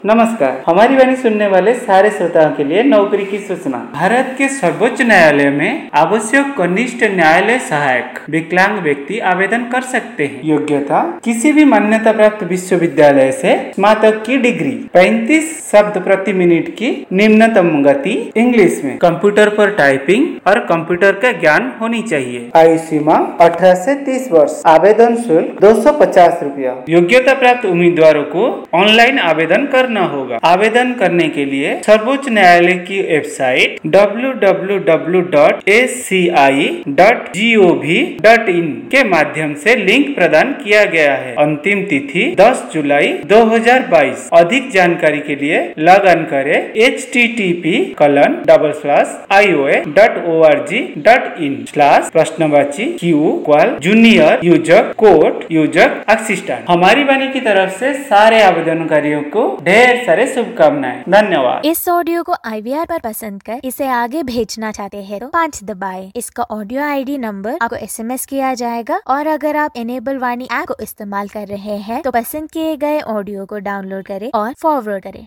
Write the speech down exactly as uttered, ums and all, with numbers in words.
नमस्कार, हमारी वाणी सुनने वाले सारे श्रोताओं के लिए नौकरी की सूचना। भारत के सर्वोच्च न्यायालय में आवश्यक कनिष्ठ न्यायालय सहायक विकलांग व्यक्ति आवेदन कर सकते हैं। योग्यता किसी भी मान्यता प्राप्त विश्वविद्यालय से स्नातक की डिग्री, पैंतीस शब्द प्रति मिनट की निम्नतम गति इंग्लिश में, कंप्यूटर पर टाइपिंग और कंप्यूटर का ज्ञान होनी चाहिए। आयु सीमा अठारह से तीस वर्ष। आवेदन शुल्क दो सौ पचास रूपया। योग्यता प्राप्त उम्मीदवारों को ऑनलाइन आवेदन कर करना होगा। आवेदन करने के लिए सर्वोच्च न्यायालय की website W W W dot S C I dot G O V dot in के माध्यम से लिंक प्रदान किया गया है। अंतिम तिथि दस जुलाई दो हजार बाईस। अधिक जानकारी के लिए लॉग इन करें H T T P colon double slash I O A dot O R G dot in slash प्रश्नवाची क्यू क्वाल junior user court user assistant. हमारी वाणी की तरफ से सारे आवेदनकारियों को ढेर सारे शुभकामनाएं। धन्यवाद। इस ऑडियो को आई वी आर पर पसंद कर इसे आगे भेजना चाहते हैं तो पाँच दबाएं। इसका ऑडियो आई डी नंबर आपको एस एम एस किया जाएगा और अगर आप इनेबल वाणी ऐप को इस्तेमाल कर रहे हैं तो पसंद किए गए ऑडियो को डाउनलोड करें और फॉरवर्ड करें।